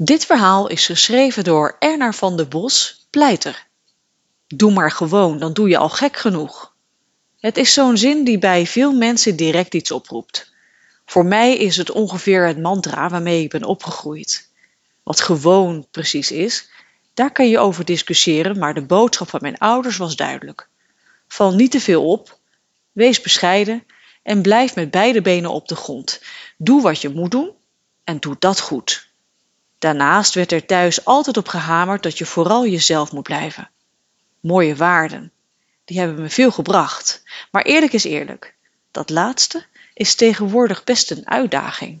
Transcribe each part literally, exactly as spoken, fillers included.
Dit verhaal is geschreven door Erna van der Bos, pleiter. Doe maar gewoon, dan doe je al gek genoeg. Het is zo'n zin die bij veel mensen direct iets oproept. Voor mij is het ongeveer het mantra waarmee ik ben opgegroeid. Wat gewoon precies is, daar kan je over discussiëren, maar de boodschap van mijn ouders was duidelijk. Val niet te veel op, wees bescheiden en blijf met beide benen op de grond. Doe wat je moet doen en doe dat goed. Daarnaast werd er thuis altijd op gehamerd dat je vooral jezelf moet blijven. Mooie waarden. Die hebben me veel gebracht. Maar eerlijk is eerlijk. Dat laatste is tegenwoordig best een uitdaging.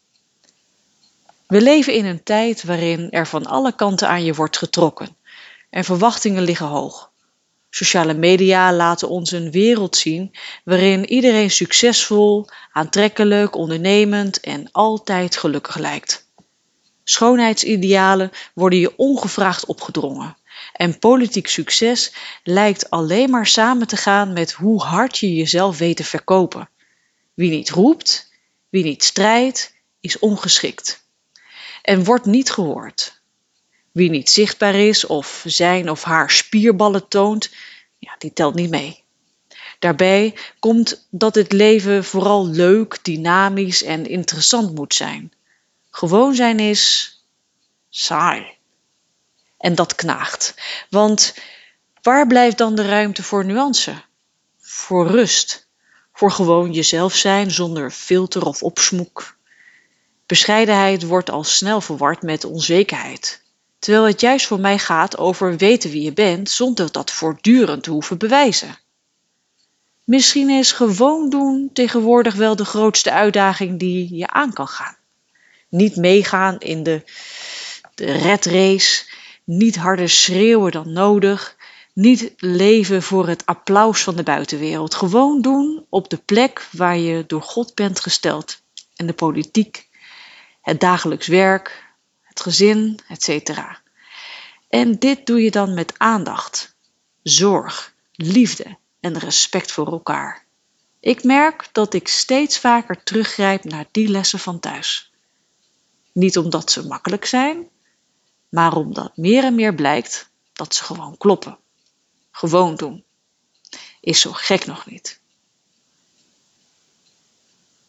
We leven in een tijd waarin er van alle kanten aan je wordt getrokken. En verwachtingen liggen hoog. Sociale media laten ons een wereld zien waarin iedereen succesvol, aantrekkelijk, ondernemend en altijd gelukkig lijkt. Schoonheidsidealen worden je ongevraagd opgedrongen. En politiek succes lijkt alleen maar samen te gaan met hoe hard je jezelf weet te verkopen. Wie niet roept, wie niet strijdt, is ongeschikt. En wordt niet gehoord. Wie niet zichtbaar is of zijn of haar spierballen toont, ja, die telt niet mee. Daarbij komt dat het leven vooral leuk, dynamisch en interessant moet zijn. Gewoon zijn is saai. En dat knaagt. Want waar blijft dan de ruimte voor nuance? Voor rust? Voor gewoon jezelf zijn zonder filter of opsmoek? Bescheidenheid wordt al snel verward met onzekerheid. Terwijl het juist voor mij gaat over weten wie je bent zonder dat voortdurend te hoeven bewijzen. Misschien is gewoon doen tegenwoordig wel de grootste uitdaging die je aan kan gaan. Niet meegaan in de, de red race, niet harder schreeuwen dan nodig, niet leven voor het applaus van de buitenwereld. Gewoon doen op de plek waar je door God bent gesteld. En de politiek, het dagelijks werk, het gezin, et cetera. En dit doe je dan met aandacht, zorg, liefde en respect voor elkaar. Ik merk dat ik steeds vaker teruggrijp naar die lessen van thuis. Niet omdat ze makkelijk zijn, maar omdat meer en meer blijkt dat ze gewoon kloppen. Gewoon doen. Is zo gek nog niet.